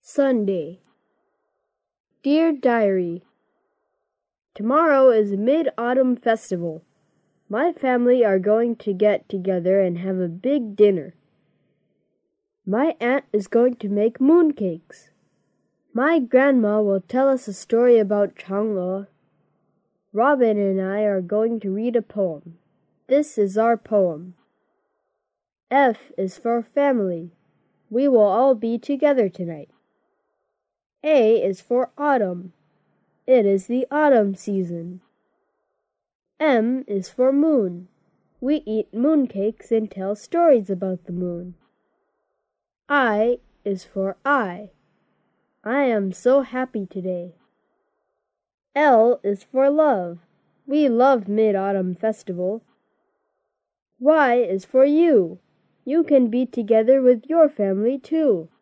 Sunday. Dear Diary, tomorrow is Mid-Autumn Festival. My family are going to get together and have a big dinner. My aunt is going to make mooncakes. My grandma will tell us a story about Chang'e. Robin and I are going to read a poem. This is our poem. F is for family. We will all be together tonight. A is for autumn. It is the autumn season. M is for moon. We eat mooncakes and tell stories about the moon. I is for I. I am so happy today. L is for love. We love Mid-Autumn Festival. Y is for you. You can be together with your family too.